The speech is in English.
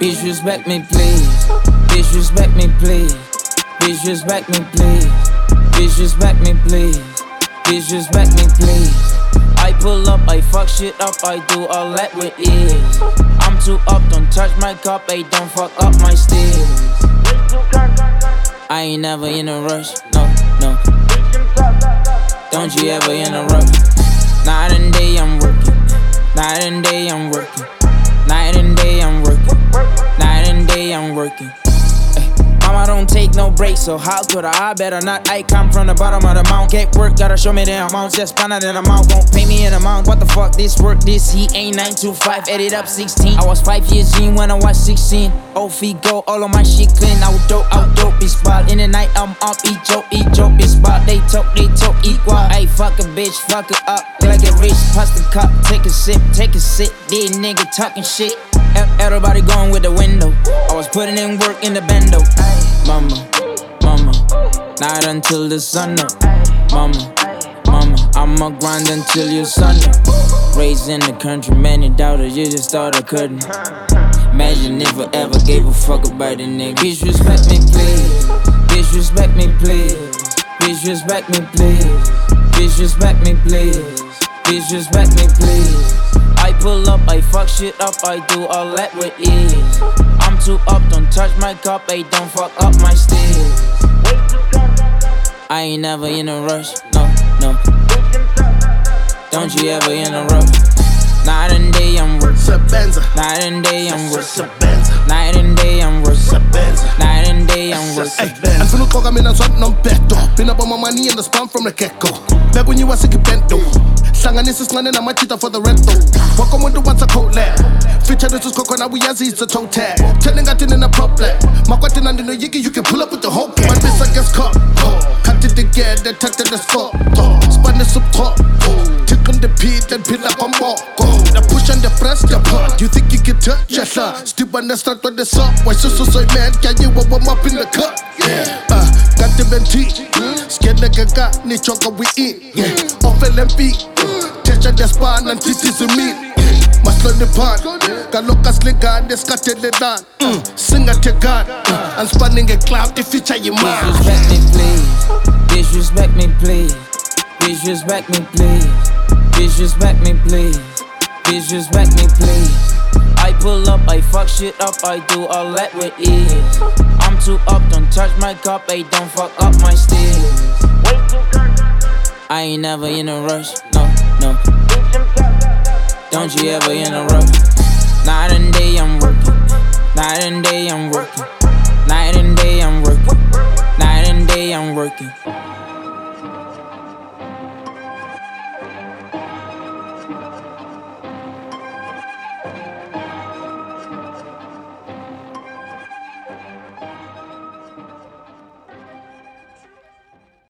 Bitch, respect me, please. Bitch, respect me, please. Bitch, respect me, please. Bitch, respect me, please. Bitch, respect me, please. I pull up, I fuck shit up, I do all that with ease. I'm too up, don't touch my cup, I don't fuck up my steez. I ain't never in a rush, no, no. Don't you ever interrupt. Night and day I'm working. Night and day I'm working. Night and day I'm working. Night and day I'm working. Mama don't take no breaks, so how could I better not? I come from the bottom of the mountain. Get work, gotta show me the amounts. Just find out in the amount, gon' pay me in amount. What the fuck, this work, this heat ain't 9 to 5, edit up 16. I was 5 years in when I was 16. Oh, feet go, all of my shit clean. Out dope, be spot. In the night, I'm up, eat joke, be spot. They talk, equal. Ay, fuck a bitch, fuck it up. Like a rich, pass the cup, take a sip. These nigga talking shit. Everybody going with the window. I was putting in work in the bendo. Mama, night until the sun up. Mama, I'ma grind until your son up. Raised in the country, many doubted, you just thought I couldn't. Imagine if I ever gave a fuck about a nigga. Bitch, respect me, please. Bitch, respect me, please. Bitch, respect me, please. Bitch, respect me, please. Bitch, respect me, please. I pull up, I fuck shit up, I do all that with ease. I'm too up, don't touch my cup, I don't fuck up my steez. I ain't never in a rush, no, no. Don't you ever interrupt. Night and day I'm working. Night and day I'm working. Night and day I'm working. Night and day I'm working. And for no talk, I'm in a swamp, no beto. Been up on my money in the spam from the get-go. Back when you was sick, bento. Slangan is landing, I'm a cheater for the rental. Welcome when the ones a coat lab. Feature this is coconut, we as it's a toe tag. Telling I in a problem. My question under the yiggy, you can pull up with the whole gang. My bitch, I guess caught. Cut it together, tucked in the spot. Spun the sub top. Tick on the beat and pin up on walk. The push and the press, the part. You think you can touch your son? Still on the start with the song. Why so man? Can you warm up in the cup? Yeah. Got the venti. Scared like a guy, ni choka we eat. Yeah. Off LMP. Teacher the span and titties in me. Must learn the part. Kaloka slinga, the scattered the down. Sing at your god. And spanning a cloud, the feature you man. Respect me, please. Bitch, respect me, please. Bitch, respect me, please. Bitch, respect me, please. Bitch, respect me, please. I pull up, I fuck shit up, I do all that with ease. I'm too up, don't touch my cup, I don't fuck up my steez. I ain't never in a rush, no, no. Don't you ever interrupt. Night and day I'm working. Night and day I'm working. Night and day I'm working. Night and day I'm working.